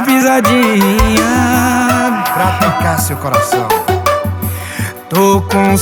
minha pisadinha pra tocar seu coração. Tô com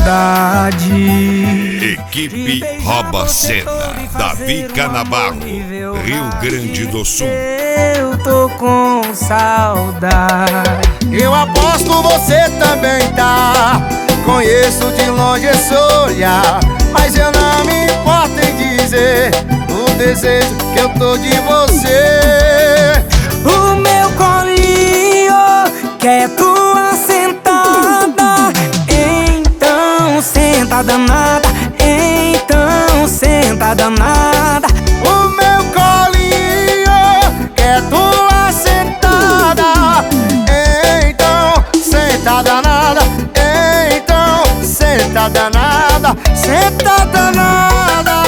saudade. Equipe Rouba a Cena, Davi Canabarro, Rio Grande do Sul. Eu tô com saudade. Eu aposto você também tá. Conheço de longe esse olhar, mas eu não me importo em dizer o desejo que eu tô de você. O meu colinho quer tua sentada. Então senta danada, então senta danada. O meu colinho quer tua sentada. Então senta danada, então senta danada, senta danada.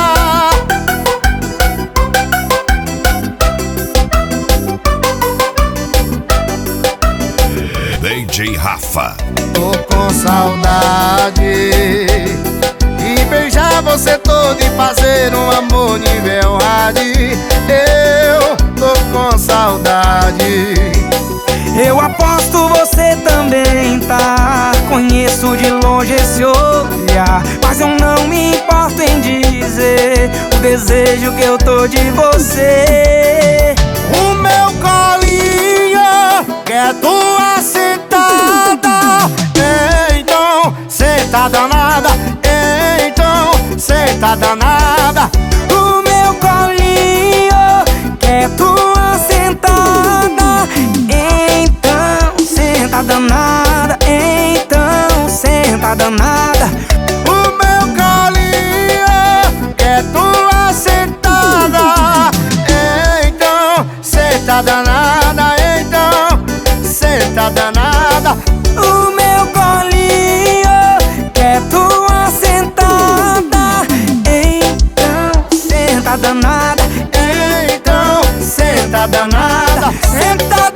DJ Rafa. Tô com saudade de beijar você todo e fazer um amor nível hard. Eu tô com saudade. Eu aposto você também tá. Conheço de longe esse olhar, mas eu não me importo em dizer o desejo que eu tô de você. O meu colinho quer tua sentada. Então senta danada, então senta danada. O meu colinho quer tua sentada. Então senta danada, então senta danada. O meu colinho quer tua sentada. Então senta danada, então senta danada. O meu colinho quer tua sentada. Então senta danada, Então senta danada, senta